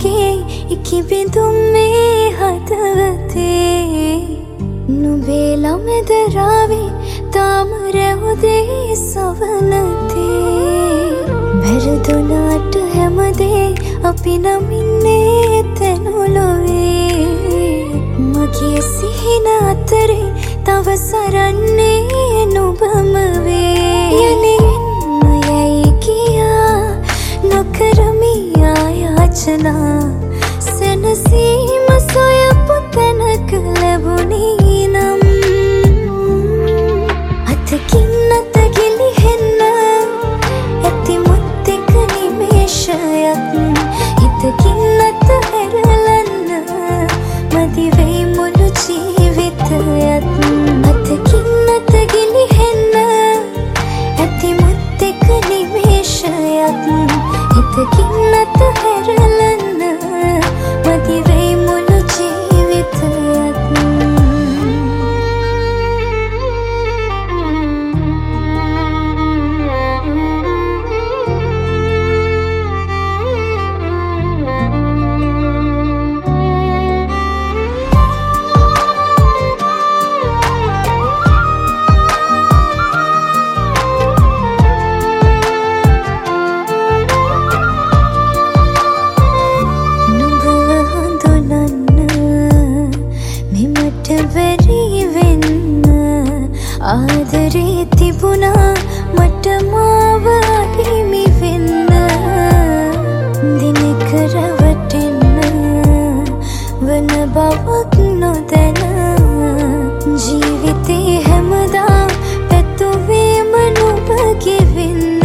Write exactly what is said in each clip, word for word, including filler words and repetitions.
වගේ ඉකි බිඳුම් මේ හදවතේ නුඹේ ළමෙද රාවේ තාම රැවුදේ සවනතේ බැරදුනාට හැමදේ අපි නමින්නේ තැනුලොවේ මගේ සිහින අතරේ තව සරන්නේ නුඹම වේ යන්නේ යයි කියා නොකරමි ආයාචනා සැනසීම සොයපු තැනක ලැබුණී නම් අතකින් අත ගිලිහෙන්න ඇති මුත්තෙක නිමේෂයක් හිතකින් අත හැරලන්න මදි වෙයි මුළු ජීවිතයත් අතකින් අත ගිලිහෙන්න ඇති මුත්තෙක නිමේෂයක් හිතකින් අත හැරලන්න මදි වෙයි මුළු ජීවිතයත් ආදරේ තිබුණා මට මාව හිමි වෙන්න දිනක රැවටෙන්න වන බවක් නොදැන ජීවිතේ හැමදා පැතුවේම නුඹගේ වෙන්න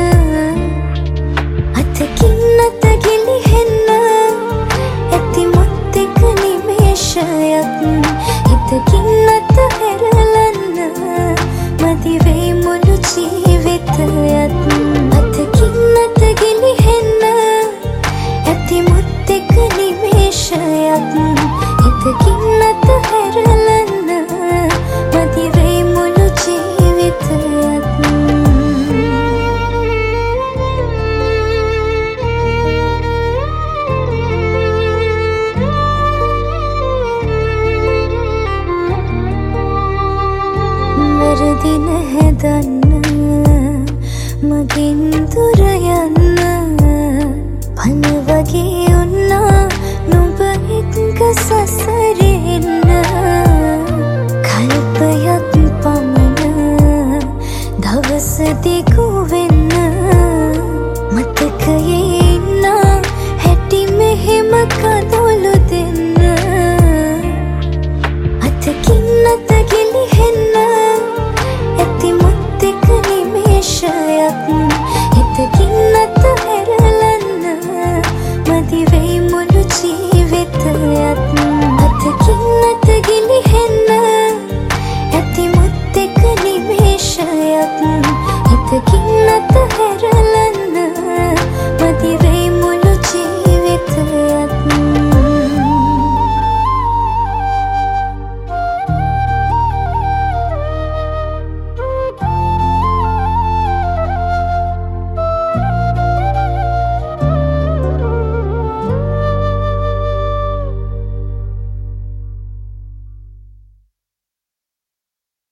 අතකින් අත ගිලිහෙන්න ඇති මුත්තෙක නිමේෂයක් හිතකින් අත හැරලන්න මදි වෙයි මුළු ජීවිතයත් අතකින් අත ගිලිහෙන්න ඇති මුත්තෙක නිමේෂයක් හිතකින් අත හැරලන්න මදි වෙයි මුළු ජීවිතයත් වැරදි නැහැ දන්න මගෙන් දුර